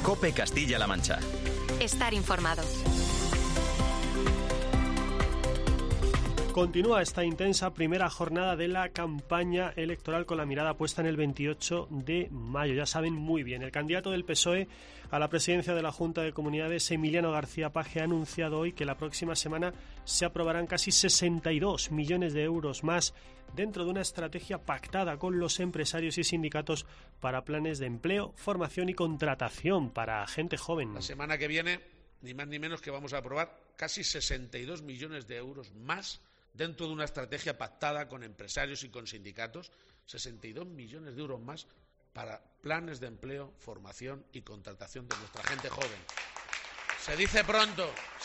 COPE Castilla-La Mancha. Estar informado. Continúa esta intensa primera jornada de la campaña electoral con la mirada puesta en el 28 de mayo. Ya saben muy bien, el candidato del PSOE a la presidencia de la Junta de Comunidades, Emiliano García Paje, ha anunciado hoy que la próxima semana se aprobarán casi 62 millones de euros más dentro de una estrategia pactada con los empresarios y sindicatos para planes de empleo, formación y contratación para gente joven. La semana que viene, ni más ni menos que vamos a aprobar casi 62 millones de euros más dentro de una estrategia pactada con empresarios y con sindicatos, 62 millones de euros más para planes de empleo, formación y contratación de nuestra gente joven. Se dice pronto.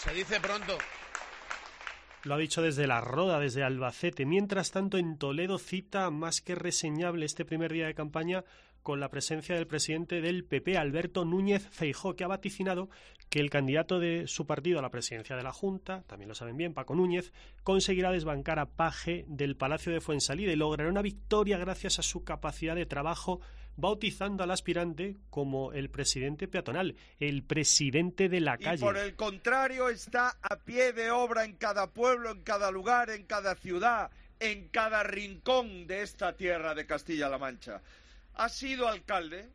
Lo ha dicho desde La Roda, desde Albacete. Mientras tanto, en Toledo, cita más que reseñable este primer día de campaña con la presencia del presidente del PP, Alberto Núñez Feijóo, que ha vaticinado que el candidato de su partido a la presidencia de la Junta, también lo saben bien, Paco Núñez, conseguirá desbancar a Paje del Palacio de Fuensalida y logrará una victoria gracias a su capacidad de trabajo, bautizando al aspirante como el presidente peatonal, el presidente de la calle. Y por el contrario, está a pie de obra en cada pueblo, en cada lugar, en cada ciudad, en cada rincón de esta tierra de Castilla-La Mancha. Ha sido alcalde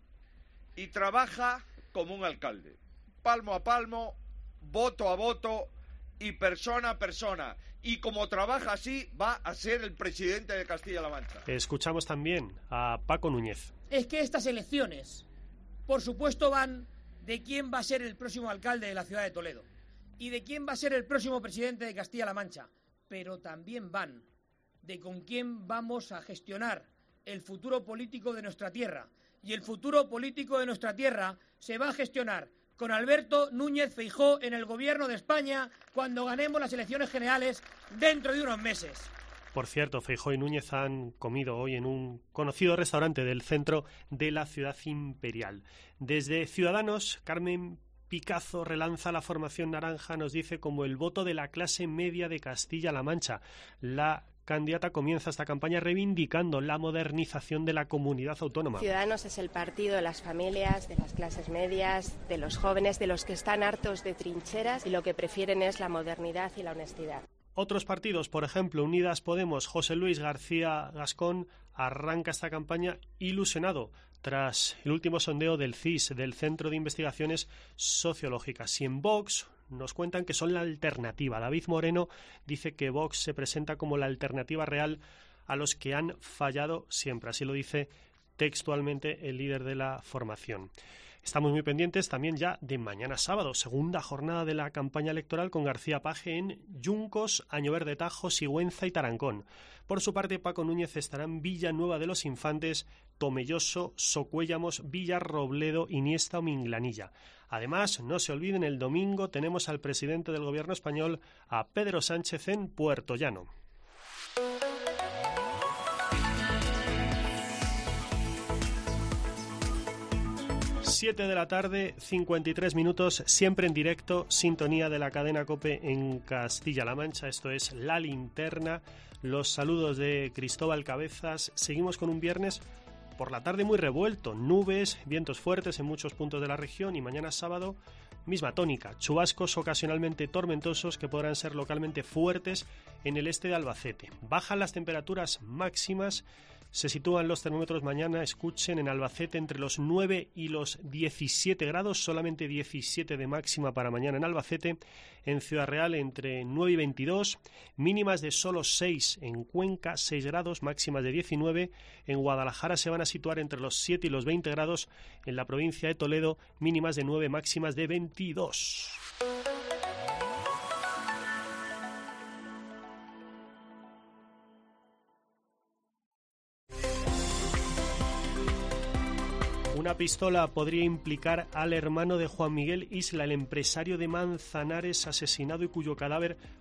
y trabaja como un alcalde, palmo a palmo, voto a voto y persona a persona. Y como trabaja así, va a ser el presidente de Castilla-La Mancha. Escuchamos también a Paco Núñez. Es que estas elecciones, por supuesto, van de quién va a ser el próximo alcalde de la ciudad de Toledo y de quién va a ser el próximo presidente de Castilla-La Mancha, pero también van de con quién vamos a gestionar el futuro político de nuestra tierra. Y el futuro político de nuestra tierra se va a gestionar con Alberto Núñez Feijóo en el gobierno de España cuando ganemos las elecciones generales dentro de unos meses. Por cierto, Feijóo y Núñez han comido hoy en un conocido restaurante del centro de la ciudad imperial. Desde Ciudadanos, Carmen Picazo relanza la formación naranja, nos dice, como el voto de la clase media de Castilla-La Mancha. La candidata comienza esta campaña reivindicando la modernización de la comunidad autónoma. Ciudadanos es el partido de las familias, de las clases medias, de los jóvenes, de los que están hartos de trincheras y lo que prefieren es la modernidad y la honestidad. Otros partidos, por ejemplo, Unidas Podemos, José Luis García Gascón, arranca esta campaña ilusionado tras el último sondeo del CIS, del Centro de Investigaciones Sociológicas. Y en Vox nos cuentan que son la alternativa. David Moreno dice que Vox se presenta como la alternativa real a los que han fallado siempre. Así lo dice textualmente el líder de la formación. Estamos muy pendientes también ya de mañana sábado, segunda jornada de la campaña electoral con García Paje en Yuncos, Añover de Tajo, Sigüenza y Tarancón. Por su parte, Paco Núñez estará en Villanueva de los Infantes, Tomelloso, Socuéllamos, Villarrobledo, Iniesta o Minglanilla. Además, no se olviden, el domingo tenemos al presidente del gobierno español, a Pedro Sánchez, en Puerto Llano. Siete de la tarde, 53 minutos, siempre en directo, sintonía de la cadena COPE en Castilla-La Mancha. Esto es La Linterna, los saludos de Cristóbal Cabezas. Seguimos con un viernes por la tarde muy revuelto, nubes, vientos fuertes en muchos puntos de la región y mañana sábado misma tónica, chubascos ocasionalmente tormentosos que podrán ser localmente fuertes en el este de Albacete. Bajan las temperaturas máximas. Se sitúan los termómetros mañana, escuchen, en Albacete entre los 9 y los 17 grados, solamente 17 de máxima para mañana en Albacete. En Ciudad Real entre 9 y 22, mínimas de solo 6 en Cuenca, 6 grados, máximas de 19. En Guadalajara se van a situar entre los 7 y los 20 grados. En la provincia de Toledo, mínimas de 9, máximas de 22. Una pistola podría implicar al hermano de Juan Miguel Isla, el empresario de Manzanares asesinado y cuyo cadáver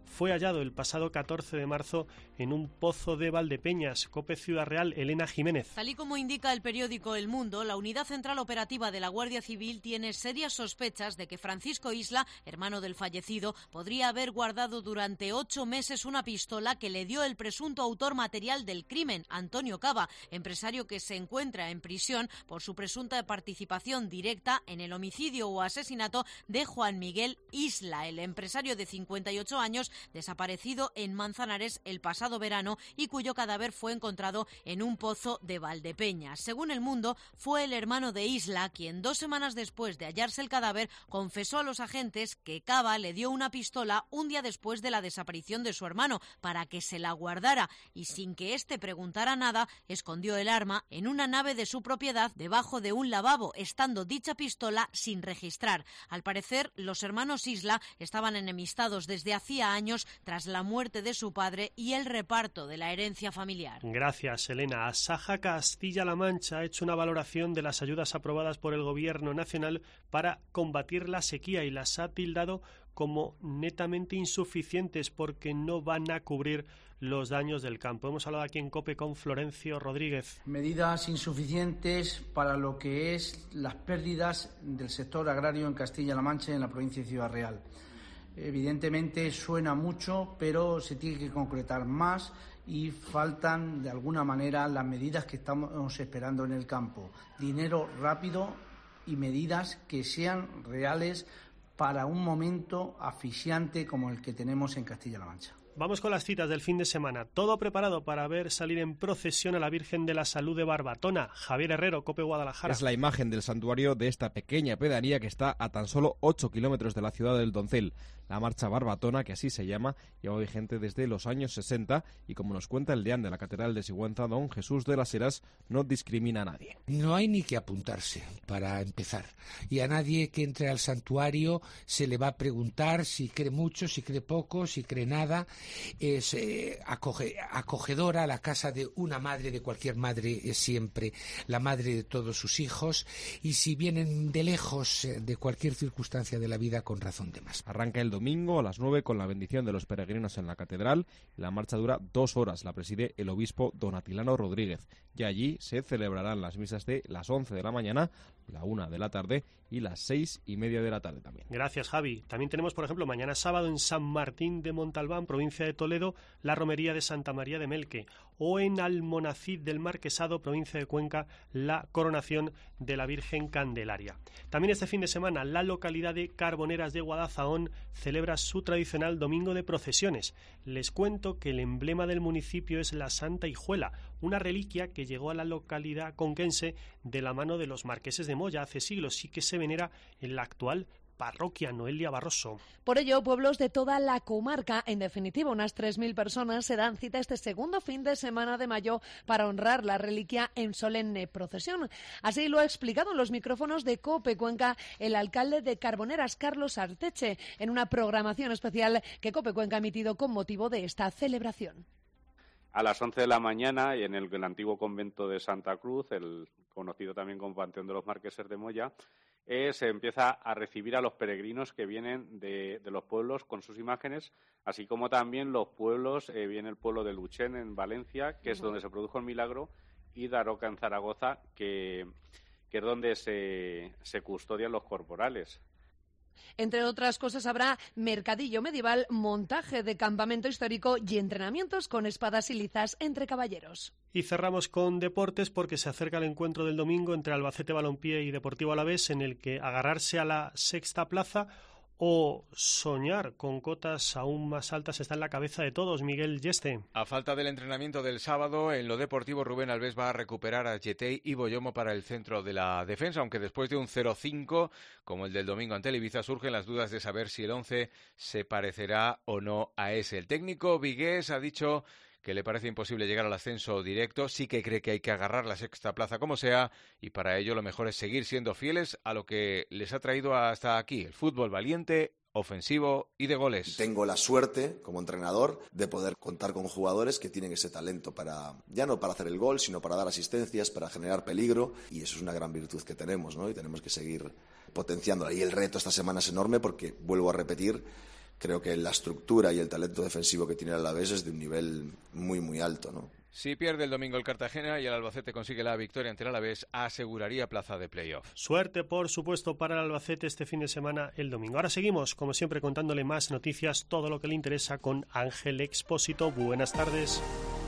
fue hallado el pasado 14 de marzo en un pozo de Valdepeñas. COPE Ciudad Real, Elena Jiménez. Tal y como indica el periódico El Mundo, la Unidad Central Operativa de la Guardia Civil tiene serias sospechas de que Francisco Isla, hermano del fallecido, podría haber guardado durante 8 meses una pistola que le dio el presunto autor material del crimen, Antonio Cava, empresario que se encuentra en prisión por su presunta participación directa en el homicidio o asesinato de Juan Miguel Isla, el empresario de 58 años desaparecido en Manzanares el pasado verano y cuyo cadáver fue encontrado en un pozo de Valdepeñas. Según El Mundo, fue el hermano de Isla quien 2 semanas después de hallarse el cadáver confesó a los agentes que Cava le dio una pistola un día después de la desaparición de su hermano para que se la guardara y sin que éste preguntara nada escondió el arma en una nave de su propiedad debajo de un lavabo, estando dicha pistola sin registrar. Al parecer, los hermanos Isla estaban enemistados desde hacía años tras la muerte de su padre y el reparto de la herencia familiar. Gracias, Elena. Asaja Castilla-La Mancha ha hecho una valoración de las ayudas aprobadas por el Gobierno nacional para combatir la sequía y las ha tildado como netamente insuficientes porque no van a cubrir los daños del campo. Hemos hablado aquí en COPE con Florencio Rodríguez. Medidas insuficientes para lo que es las pérdidas del sector agrario en Castilla-La Mancha y en la provincia de Ciudad Real. Evidentemente suena mucho, pero se tiene que concretar más y faltan de alguna manera las medidas que estamos esperando en el campo. Dinero rápido y medidas que sean reales para un momento asfixiante como el que tenemos en Castilla-La Mancha. Vamos con las citas del fin de semana. Todo preparado para ver salir en procesión a la Virgen de la Salud de Barbatona. Javier Herrero, COPE Guadalajara. Es la imagen del santuario de esta pequeña pedanía que está a tan solo 8 kilómetros de la ciudad del Doncel. La marcha Barbatona, que así se llama, lleva vigente desde los años 60 y, como nos cuenta el deán de la Catedral de Sigüenza, don Jesús de las Heras, no discrimina a nadie. No hay ni que apuntarse, para empezar. Y a nadie que entre al santuario se le va a preguntar si cree mucho, si cree poco, si cree nada. Es acogedora. La casa de una madre, de cualquier madre, es siempre la madre de todos sus hijos. Y si vienen de lejos, de cualquier circunstancia de la vida, con razón de más. Arranca el domingo a las 9 con la bendición de los peregrinos en la catedral. La marcha dura 2 horas. La preside el obispo don Atilano Rodríguez. Y allí se celebrarán las misas de las 11 de la mañana, la 1 de la tarde y las 6:30 de la tarde también. Gracias, Javi. También tenemos, por ejemplo, mañana sábado en San Martín de Montalbán, provincia de Toledo, la romería de Santa María de Melque. O en Almonacid del Marquesado, provincia de Cuenca, la coronación de la Virgen Candelaria. También este fin de semana, la localidad de Carboneras de Guadalajara celebra su tradicional domingo de procesiones. Les cuento que el emblema del municipio es la Santa Hijuela, una reliquia que llegó a la localidad conquense de la mano de los marqueses de Moya hace siglos y que se venera en la actual parroquia. Noelia Barroso. Por ello, pueblos de toda la comarca, en definitiva unas 3.000 personas, se dan cita este segundo fin de semana de mayo para honrar la reliquia en solemne procesión. Así lo ha explicado en los micrófonos de COPE Cuenca el alcalde de Carboneras, Carlos Arteche, en una programación especial que COPE Cuenca ha emitido con motivo de esta celebración. A las 11 de la mañana, y en el antiguo convento de Santa Cruz, el conocido también como Panteón de los Marqueses de Moya, se empieza a recibir a los peregrinos que vienen de los pueblos con sus imágenes, así como también los pueblos, viene el pueblo de Luchén en Valencia, que es donde se produjo el milagro, y Daroca en Zaragoza, que es donde se custodian los corporales. Entre otras cosas habrá mercadillo medieval, montaje de campamento histórico y entrenamientos con espadas y lizas entre caballeros. Y cerramos con deportes porque se acerca el encuentro del domingo entre Albacete Balompié y Deportivo Alavés, en el que agarrarse a la sexta plaza o soñar con cotas aún más altas está en la cabeza de todos. Miguel Yeste. A falta del entrenamiento del sábado, en lo deportivo Rubén Alves va a recuperar a Yetey y Boyomo para el centro de la defensa, aunque después de un 0-5 como el del domingo ante el Ibiza surgen las dudas de saber si el 11 se parecerá o no a ese. El técnico vigués ha dicho que le parece imposible llegar al ascenso directo, sí que cree que hay que agarrar la sexta plaza como sea, y para ello lo mejor es seguir siendo fieles a lo que les ha traído hasta aquí, el fútbol valiente, ofensivo y de goles. Tengo la suerte, como entrenador, de poder contar con jugadores que tienen ese talento para, ya no para hacer el gol, sino para dar asistencias, para generar peligro, y eso es una gran virtud que tenemos, ¿no? Y tenemos que seguir potenciándola. Y el reto esta semana es enorme porque, vuelvo a repetir, creo que la estructura y el talento defensivo que tiene el Alavés es de un nivel muy, muy alto, ¿no? Si pierde el domingo el Cartagena y el Albacete consigue la victoria ante el Alavés, aseguraría plaza de playoff. Suerte, por supuesto, para el Albacete este fin de semana el domingo. Ahora seguimos, como siempre, contándole más noticias, todo lo que le interesa con Ángel Expósito. Buenas tardes.